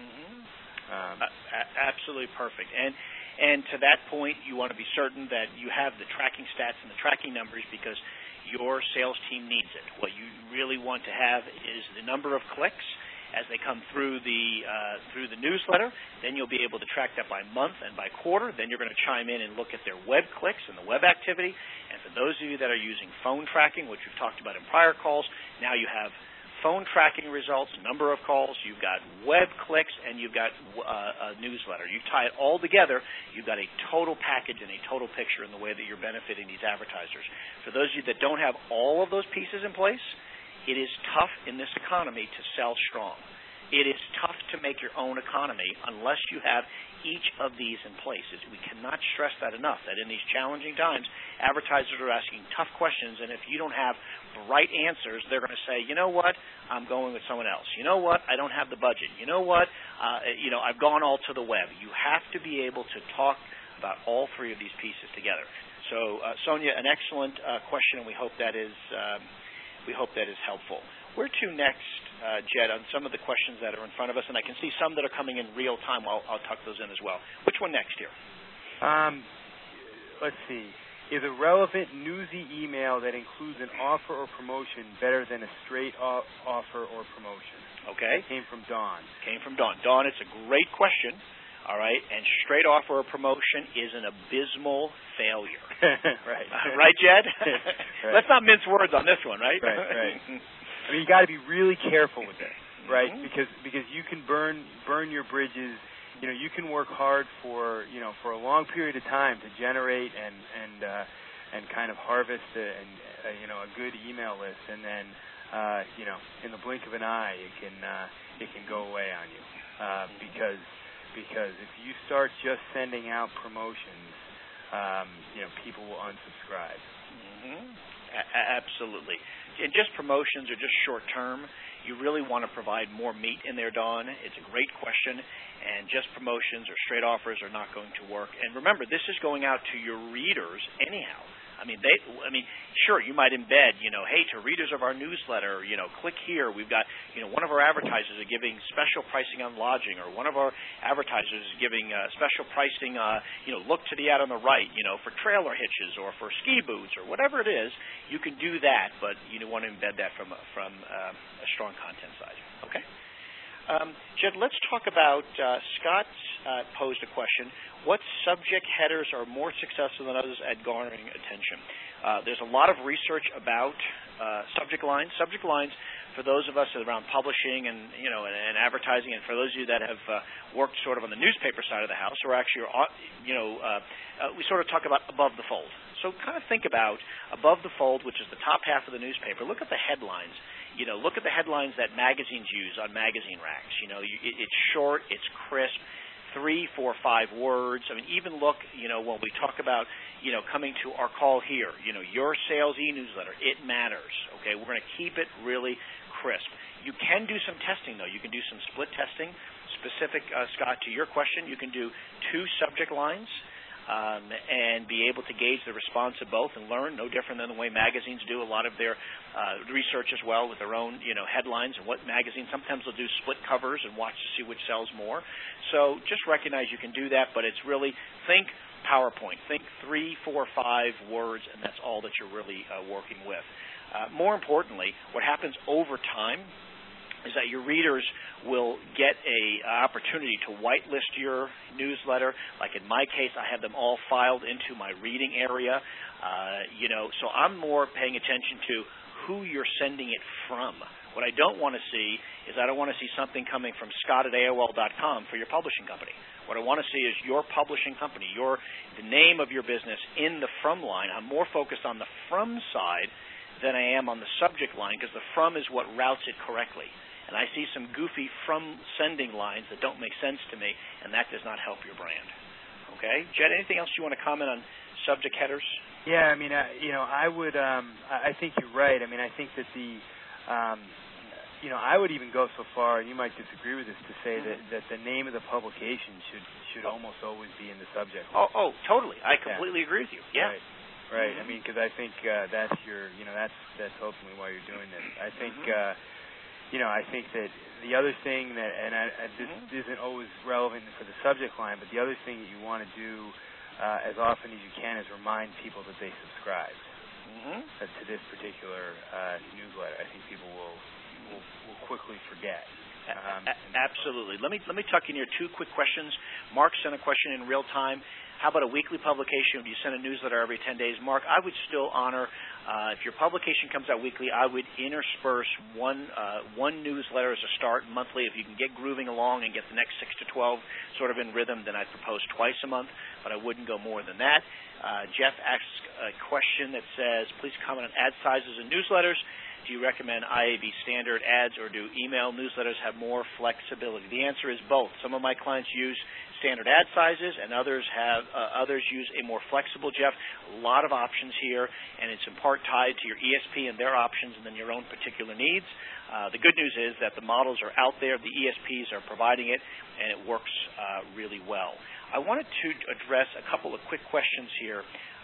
Absolutely perfect. And to that point, you want to be certain that you have the tracking stats and the tracking numbers, because your sales team needs it. What you really want to have is the number of clicks as they come through the newsletter. Then you'll be able to track that by month and by quarter. Then you're going to chime in and look at their web clicks and the web activity. And for those of you that are using phone tracking, which we've talked about in prior calls, now you have phone tracking results, number of calls, you've got web clicks, and you've got a newsletter. You tie it all together, you've got a total package and a total picture in the way that you're benefiting these advertisers. For those of you that don't have all of those pieces in place, it is tough in this economy to sell strong. It is tough to make your own economy unless you have each of these in place. We cannot stress that enough, that in these challenging times, advertisers are asking tough questions, and if you don't have the right answers, they're going to say, you know what, I'm going with someone else. You know what, I don't have the budget. You know what, I've gone all to the web. You have to be able to talk about all three of these pieces together. So, Sonia, an excellent question, and we hope that is helpful. Where to next, Jed, on some of the questions that are in front of us? And I can see some that are coming in real time. I'll tuck those in as well. Which one next here? Let's see. Is a relevant newsy email that includes an offer or promotion better than a straight offer or promotion? Okay. It came from Dawn. Dawn, it's a great question. All right, and straight offer or promotion is an abysmal failure. Right. Right, Jed? Right. Let's not mince words on this one, right? Right. I mean, you got to be really careful with it, right? Because you can burn your bridges. You can work hard for a long period of time to generate and kind of harvest a good email list, and then in the blink of an eye it can go away on you because if you start just sending out promotions, people will unsubscribe. Absolutely. And just promotions are just short term. You really want to provide more meat in there, Dawn. It's a great question, and just promotions or straight offers are not going to work. And remember, this is going out to your readers anyhow. I mean, sure, you might embed, hey, to readers of our newsletter, click here. We've got, one of our advertisers are giving special pricing on lodging, or one of our advertisers is giving special pricing, look to the ad on the right, for trailer hitches or for ski boots or whatever it is. You can do that, but you want to embed that from a strong content side. Okay. Jed, let's talk about, Scott posed a question. What subject headers are more successful than others at garnering attention? There's a lot of research about subject lines. Subject lines, for those of us around publishing and advertising, and for those of you that have worked sort of on the newspaper side of the house, or actually, we sort of talk about above the fold. So kind of think about above the fold, which is the top half of the newspaper. Look at the headlines. Look at the headlines that magazines use on magazine racks. It's short, it's crisp, 3, 4, 5 words. I mean, even look, when we talk about, coming to our call here, your sales e-newsletter, it matters. Okay, we're going to keep it really crisp. You can do some testing, though. You can do some split testing. Specific, Scott, to your question, you can do 2 subject lines. And be able to gauge the response of both and learn, no different than the way magazines do a lot of their research as well with their own, headlines and what magazines. Sometimes they'll do split covers and watch to see which sells more. So just recognize you can do that, but it's really think PowerPoint. Think 3, 4, 5 words, and that's all that you're really working with. More importantly, what happens over time is that your readers will get a opportunity to whitelist your newsletter. Like in my case, I have them all filed into my reading area. So I'm more paying attention to who you're sending it from. What I don't want to see is I don't want to see something coming from Scott@AOL.com for your publishing company. What I want to see is your publishing company, the name of your business in the from line. I'm more focused on the from side than I am on the subject line, because the from is what routes it correctly. And I see some goofy from sending lines that don't make sense to me, and that does not help your brand. Okay? Jed, anything else you want to comment on subject headers? Yeah, I mean, I would. I think you're right. I mean, I think that I would even go so far, and you might disagree with this, to say that the name of the publication should almost always be in the subject. Oh, totally. I completely agree with you. Yeah. Right. I mean, because I think that's that's ultimately why you're doing this. I think. I think that the other thing that, and this isn't always relevant for the subject line, but the other thing that you want to do as often as you can is remind people that they subscribed to this particular newsletter. I think people will quickly forget. Absolutely. Let me tuck in here two quick questions. Mark sent a question in real time. How about a weekly publication? Do you send a newsletter every 10 days? Mark, I would still honor, if your publication comes out weekly, I would intersperse one newsletter as a start monthly. If you can get grooving along and get the next 6 to 12 sort of in rhythm, then I'd propose twice a month, but I wouldn't go more than that. Jeff asks a question that says, please comment on ad sizes and newsletters. Do you recommend IAB standard ads, or do email newsletters have more flexibility? The answer is both. Some of my clients use standard ad sizes, and others use a more flexible, Jeff. A lot of options here, and it's in part tied to your ESP and their options and then your own particular needs. The good news is that the models are out there, the ESPs are providing it, and it works really well. I wanted to address a couple of quick questions here.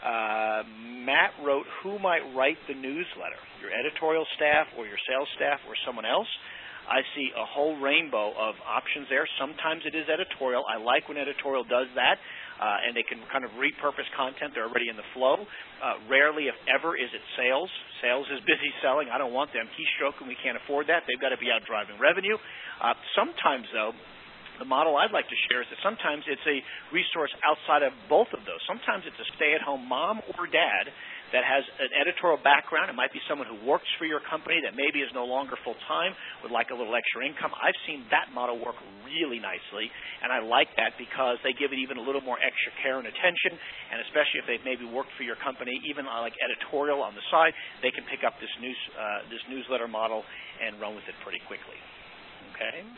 Matt wrote, who might write the newsletter, your editorial staff or your sales staff or someone else? I see a whole rainbow of options there. Sometimes it is editorial. I like when editorial does that, and they can kind of repurpose content. They're already in the flow. Rarely, if ever, is it sales. Sales is busy selling. I don't want them keystroking. We can't afford that. They've got to be out driving revenue. Sometimes, though, the model I'd like to share is that sometimes it's a resource outside of both of those. Sometimes it's a stay-at-home mom or dad that has an editorial background. It might be someone who works for your company that maybe is no longer full-time, would like a little extra income. I've seen that model work really nicely, and I like that because they give it even a little more extra care and attention, and especially if they've maybe worked for your company, even like editorial on the side, they can pick up this newsletter model and run with it pretty quickly. Okay?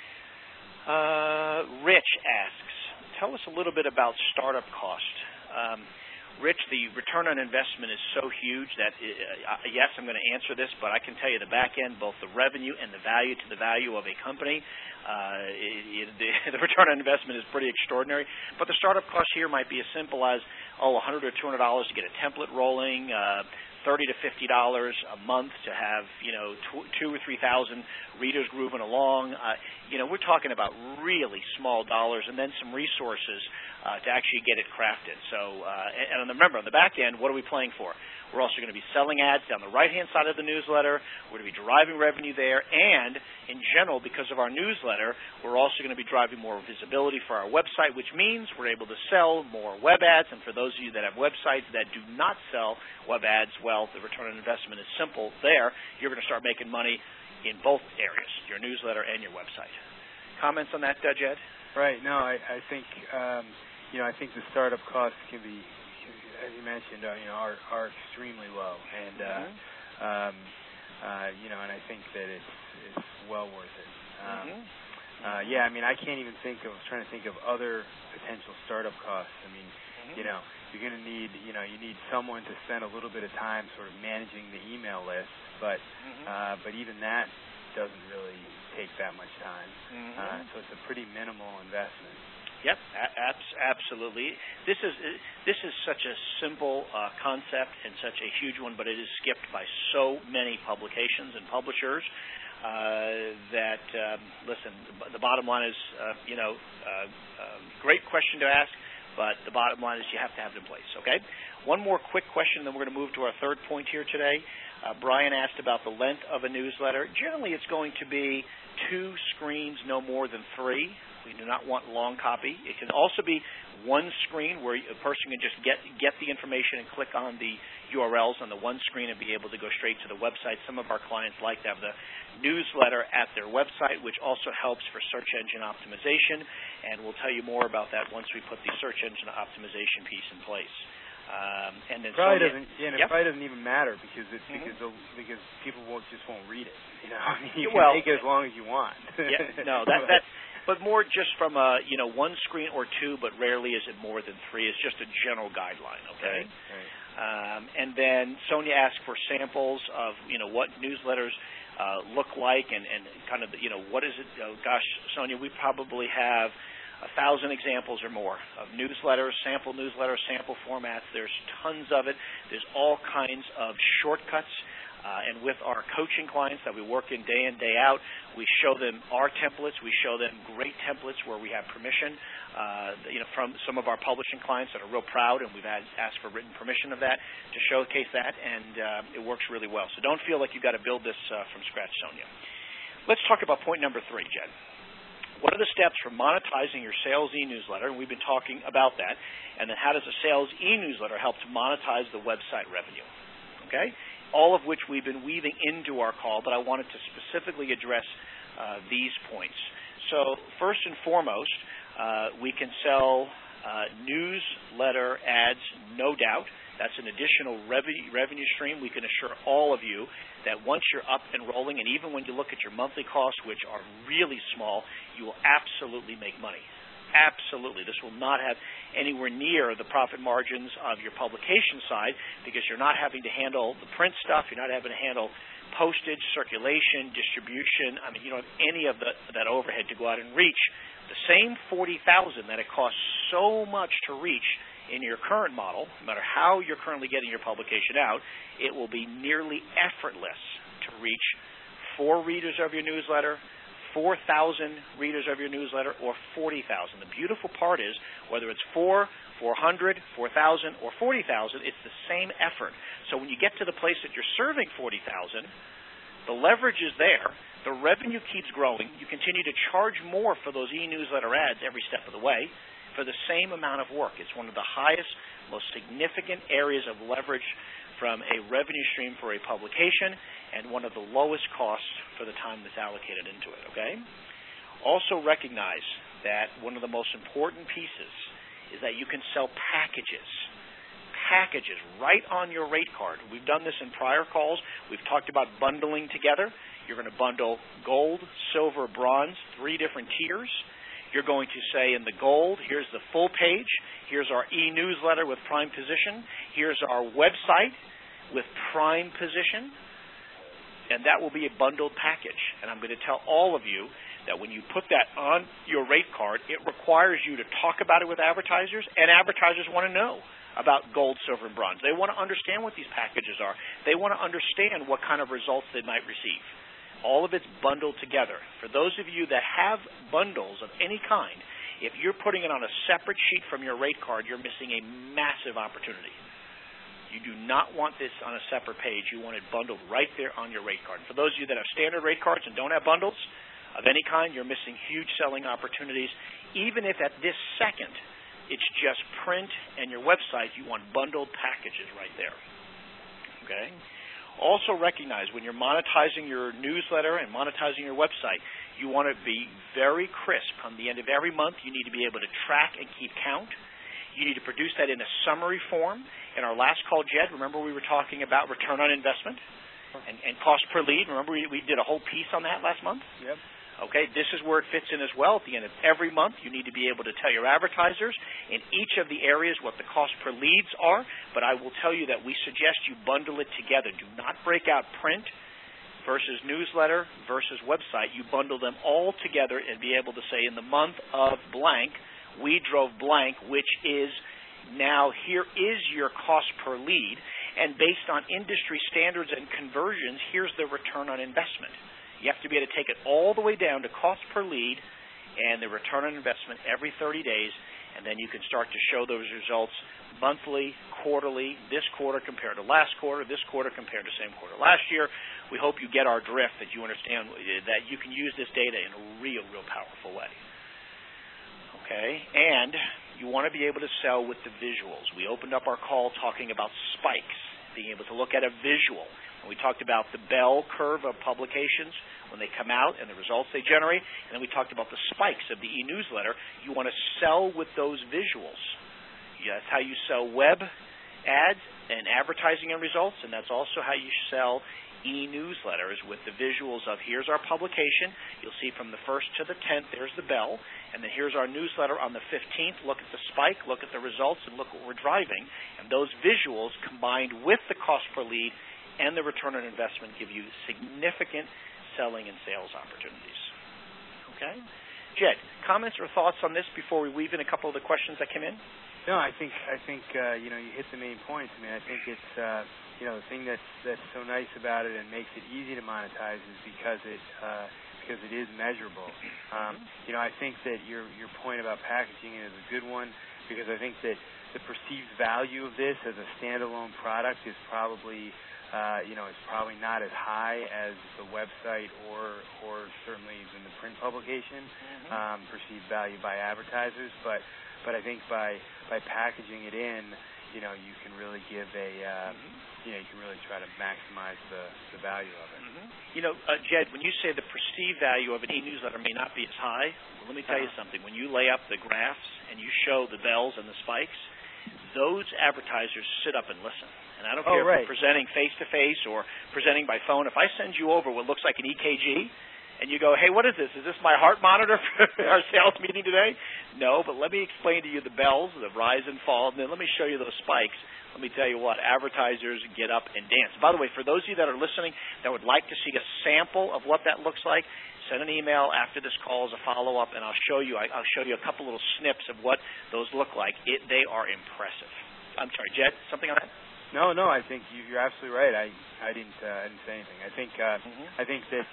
Rich asks, tell us a little bit about startup cost. Rich, the return on investment is so huge that, yes, I'm going to answer this, but I can tell you the back end, both the revenue and the value to the value of a company, the return on investment is pretty extraordinary. But the startup cost here might be as simple as, $100 or $200 to get a template rolling, $30 to $50 a month to have 2,000 or 3,000 readers grooving along. We're talking about really small dollars, and then some resources to actually get it crafted. So, and remember, on the back end, what are we playing for? We're also going to be selling ads down the right-hand side of the newsletter. We're going to be driving revenue there. And in general, because of our newsletter, we're also going to be driving more visibility for our website, which means we're able to sell more web ads. And for those of you that have websites that do not sell web ads, well, the return on investment is simple there. You're going to start making money in both areas, your newsletter and your website. Comments on that, Jed? Right. No, I think, I think the startup costs can be, as you mentioned, are extremely low, and and I think that it's well worth it. I mean, I can't even trying to think of other potential startup costs. I mean, you're going to need, you need someone to spend a little bit of time sort of managing the email list, but even that doesn't really take that much time. So it's a pretty minimal investment. Yep, absolutely. This is such a simple concept and such a huge one, but it is skipped by so many publications and publishers that, listen, the bottom line is, great question to ask, but the bottom line is you have to have it in place, okay? One more quick question, then we're going to move to our third point here today. Brian asked about the length of a newsletter. Generally, it's going to be 2 screens, no more than 3. We do not want long copy. It can also be one screen where a person can just get the information and click on the URLs on the one screen and be able to go straight to the website. Some of our clients like to have the newsletter at their website, which also helps for search engine optimization, and we'll tell you more about that once we put the search engine optimization piece in place. And then probably doesn't. Yeah, and yep. It probably doesn't even matter because it's because people won't read it. You know, you can make it as long as you want. Yeah, no, that's. But more just from one screen or 2, but rarely is it more than 3. It's just a general guideline. Okay. Right. And then Sonia asked for samples of what newsletters look like and kind of what is it? Gosh, Sonia, we probably have 1,000 examples or more of newsletters, sample formats. There's tons of it. There's all kinds of shortcuts. And with our coaching clients that we work in day out, we show them our templates. We show them great templates where we have permission, from some of our publishing clients that are real proud, and we've asked for written permission of that to showcase that, and it works really well. So don't feel like you've got to build this from scratch, Sonia. Let's talk about point number 3, Jen. What are the steps for monetizing your sales e-newsletter? And we've been talking about that. And then how does a sales e-newsletter help to monetize the website revenue? Okay? All of which we've been weaving into our call, but I wanted to specifically address these points. So first and foremost, we can sell newsletter ads, no doubt. That's an additional revenue stream. We can assure all of you that once you're up and rolling, and even when you look at your monthly costs, which are really small, you will absolutely make money. Absolutely. This will not have anywhere near the profit margins of your publication side because you're not having to handle the print stuff. You're not having to handle postage, circulation, distribution. I mean, you don't have any of that overhead to go out and reach. The same $40,000 that it costs so much to reach in your current model, no matter how you're currently getting your publication out, it will be nearly effortless to reach 4 readers of your newsletter, 4,000 readers of your newsletter, or 40,000. The beautiful part is, whether it's 4, 400, 4,000, or 40,000, it's the same effort. So when you get to the place that you're serving 40,000, the leverage is there. The revenue keeps growing. You continue to charge more for those e-newsletter ads every step of the way for the same amount of work. It's one of the highest, most significant areas of leverage from a revenue stream for a publication, and one of the lowest costs for the time that's allocated into it, okay? Also recognize that one of the most important pieces is that you can sell packages right on your rate card. We've done this in prior calls. We've talked about bundling together. You're going to bundle gold, silver, bronze, 3 different tiers. You're going to say in the gold, here's the full page. Here's our e-newsletter with prime position. Here's our website with prime position. And that will be a bundled package. And I'm going to tell all of you that when you put that on your rate card, it requires you to talk about it with advertisers, and advertisers want to know about gold, silver, and bronze. They want to understand what these packages are. They want to understand what kind of results they might receive. All of it's bundled together. For those of you that have bundles of any kind, if you're putting it on a separate sheet from your rate card, you're missing a massive opportunity. You do not want this on a separate page. You want it bundled right there on your rate card. For those of you that have standard rate cards and don't have bundles of any kind, you're missing huge selling opportunities. Even if at this second it's just print and your website, you want bundled packages right there. Okay? Also recognize when you're monetizing your newsletter and monetizing your website, you want to be very crisp. On the end of every month, you need to be able to track and keep count. You need to produce that in a summary form. In our last call, Jed, remember we were talking about return on investment and cost per lead. Remember we did a whole piece on that last month? Yep. Okay, this is where it fits in as well. At the end of every month, you need to be able to tell your advertisers in each of the areas what the cost per leads are. But I will tell you that we suggest you bundle it together. Do not break out print versus newsletter versus website. You bundle them all together and be able to say in the month of blank, we drove blank, which is now here is your cost per lead. And based on industry standards and conversions, here's the return on investment. You have to be able to take it all the way down to cost per lead and the return on investment every 30 days, and then you can start to show those results monthly, quarterly, this quarter compared to last quarter, this quarter compared to same quarter last year. We hope you get our drift, that you understand that you can use this data in a real powerful way. Okay, and you want to be able to sell with the visuals. We opened up our call talking about spikes, being able to look at a visual. And we talked about the bell curve of publications when they come out and the results they generate. And then we talked about the spikes of the e-newsletter. You want to sell with those visuals. Yeah, that's how you sell web ads and advertising and results, and that's also how you sell e-newsletters with the visuals of here's our publication. You'll see from the 1st to the 10th, there's the bell, and then here's our newsletter on the 15th. Look at the spike, look at the results, and look what we're driving. And those visuals combined with the cost per lead and the return on investment give you significant selling and sales opportunities. Okay? Jed, comments or thoughts on this before we weave in a couple of the questions that came in? No, I think you hit the main points. I mean, I think it's the thing that's so nice about it and makes it easy to monetize is because it is measurable. I think that your point about packaging is a good one, because I think that the perceived value of this as a standalone product is probably not as high as the website or certainly even the print publication perceived value by advertisers, but I think by packaging it in, you can really give you can really try to maximize the value of it. Jed, when you say the perceived value of an e-newsletter may not be as high, well, let me tell you something. When you lay up the graphs and you show the bells and the spikes, those advertisers sit up and listen. And I don't care if we're presenting face-to-face or presenting by phone. If I send you over what looks like an EKG, and you go, hey, what is this? Is this my heart monitor for our sales meeting today? No, but let me explain to you the bells, the rise and fall, and then let me show you those spikes. Let me tell you what, advertisers get up and dance. By the way, for those of you that are listening that would like to see a sample of what that looks like, send an email after this call as a follow-up, and I'll show you a couple little snips of what those look like. They are impressive. I'm sorry, Jed, something on that? No, I think you're absolutely right. I didn't say anything. I think that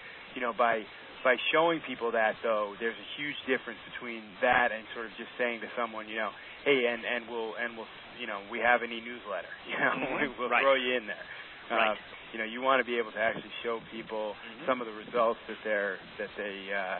by showing people that, though, there's a huge difference between that and sort of just saying to someone, hey, and we'll we have an e-newsletter, we'll throw you in there. Right. You want to be able to actually show people some of the results that they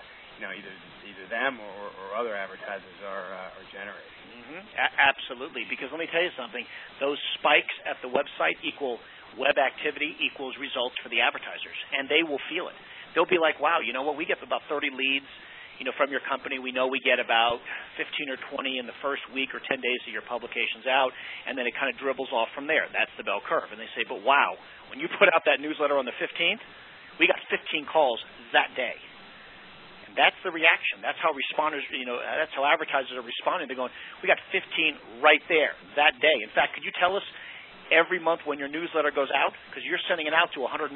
either them or other advertisers are generating. Absolutely, because let me tell you something. Those spikes at the website equal web activity equals results for the advertisers, and they will feel it. They'll be like, wow, you know what, we get about 30 leads from your company. We know we get about 15 or 20 in the first week or 10 days that your publication's out, and then it kind of dribbles off from there. That's the bell curve. And they say, but wow, when you put out that newsletter on the 15th, we got 15 calls that day. And that's the reaction. That's how responders, that's how advertisers are responding. They're going, we got 15 right there that day. In fact, could you tell us every month when your newsletter goes out, because you're sending it out to 140,000,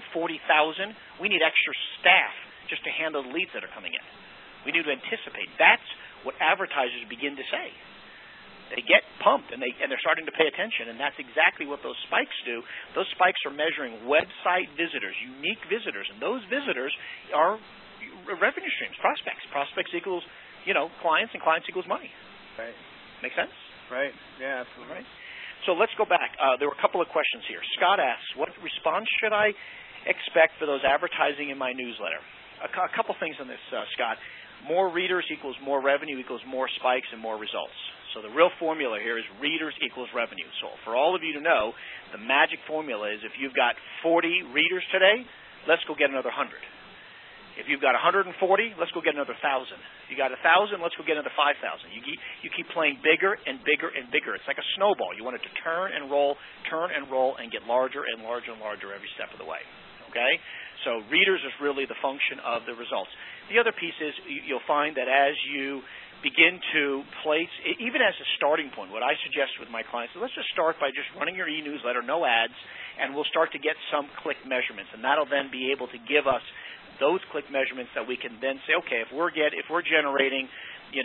we need extra staff just to handle the leads that are coming in. We need to anticipate. That's what advertisers begin to say. They get pumped, and they're starting to pay attention, and that's exactly what those spikes do. Those spikes are measuring website visitors, unique visitors, and those visitors are revenue streams, prospects. Prospects equals, clients, and clients equals money. Right. Make sense? Right. Yeah, absolutely. Right. So let's go back. There were a couple of questions here. Scott asks, what response should I expect for those advertising in my newsletter? A couple things on this, Scott. More readers equals more revenue equals more spikes and more results. So the real formula here is readers equals revenue. So for all of you to know, the magic formula is if you've got 40 readers today, let's go get another 100. If you've got 140, let's go get another 1,000. If you got 1,000, let's go get another 5,000. You keep playing bigger and bigger and bigger. It's like a snowball. You want it to turn and roll, and get larger and larger and larger every step of the way. Okay? So readers is really the function of the results. The other piece is you'll find that as you begin to place, even as a starting point, what I suggest with my clients is let's just start by just running your e-newsletter, no ads, and we'll start to get some click measurements. And that'll then be able to give us those click measurements that we can then say, okay, if we're generating 100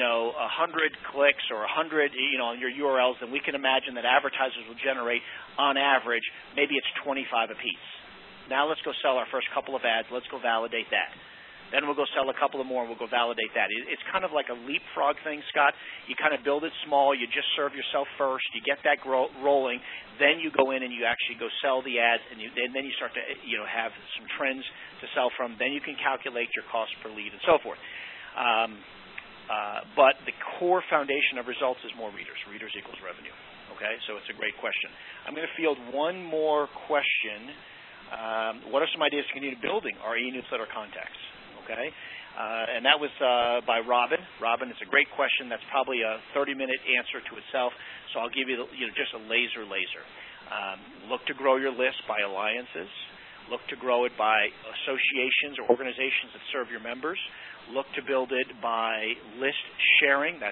clicks or 100 on your URLs, then we can imagine that advertisers will generate on average maybe it's 25 apiece. Now let's go sell our first couple of ads. Let's go validate that. Then we'll go sell a couple of more, and we'll go validate that. It's kind of like a leapfrog thing, Scott. You kind of build it small. You just serve yourself first. You get that rolling. Then you go in and you actually go sell the ads, and then you start to have some trends to sell from. Then you can calculate your cost per lead and so forth. But the core foundation of results is more readers. Readers equals revenue. Okay, so it's a great question. I'm going to field one more question. What are some ideas to continue building our e-newsletter contacts? Okay, and that was by Robin. Robin, it's a great question. That's probably a 30-minute answer to itself. So I'll give you just a laser. Look to grow your list by alliances. Look to grow it by associations or organizations that serve your members. Look to build it by list sharing.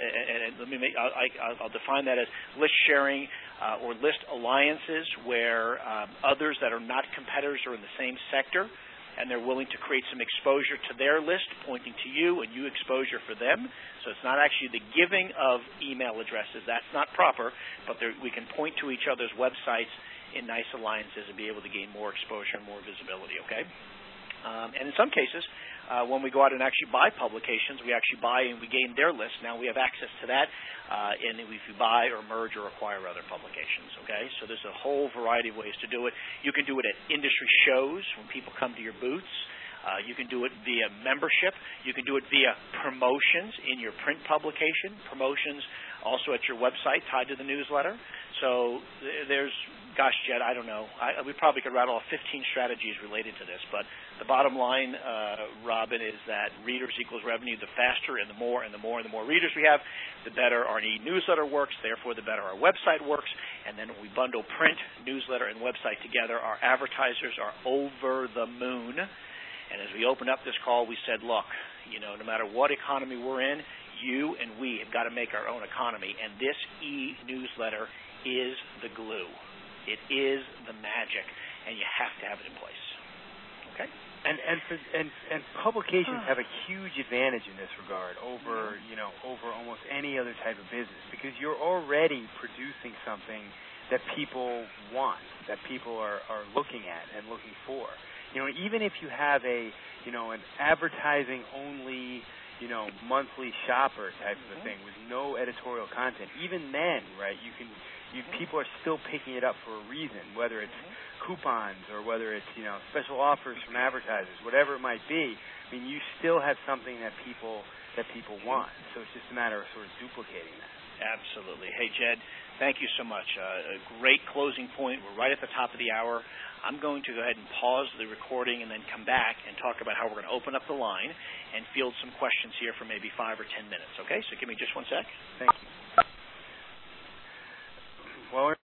I'll define that as list sharing or list alliances where others that are not competitors are in the same sector, and they're willing to create some exposure to their list, pointing to you, and you exposure for them. So it's not actually the giving of email addresses. That's not proper, but we can point to each other's websites in nice alliances and be able to gain more exposure and more visibility, okay? And in some cases, when we go out and actually buy publications, we actually buy and we gain their list. Now we have access to that, and if you buy or merge or acquire other publications, okay? So there's a whole variety of ways to do it. You can do it at industry shows when people come to your booths. You can do it via membership. You can do it via promotions in your print publication, promotions also at your website tied to the newsletter. So there's, gosh, Jed, I don't know. We probably could rattle off 15 strategies related to this, but the bottom line, Robin, is that readers equals revenue. The faster and the more readers we have, the better our e-newsletter works, therefore the better our website works, and then when we bundle print, newsletter, and website together, our advertisers are over the moon. And as we opened up this call, we said, look, no matter what economy we're in, you and we have got to make our own economy, and this e-newsletter is the glue. It is the magic, and you have to have it in place. Okay? And publications have a huge advantage in this regard over almost any other type of business, because you're already producing something that people want, that people are looking at and looking for. Even if you have an advertising only monthly shopper type of a thing with no editorial content, even then, right, people are still picking it up for a reason, whether it's coupons or whether it's, special offers from advertisers, whatever it might be. I mean, you still have something that people want. So it's just a matter of sort of duplicating that. Absolutely. Hey, Jed, thank you so much. A great closing point. We're right at the top of the hour. I'm going to go ahead and pause the recording and then come back and talk about how we're going to open up the line and field some questions here for maybe 5 or 10 minutes. Okay? So give me just one sec. Thank you.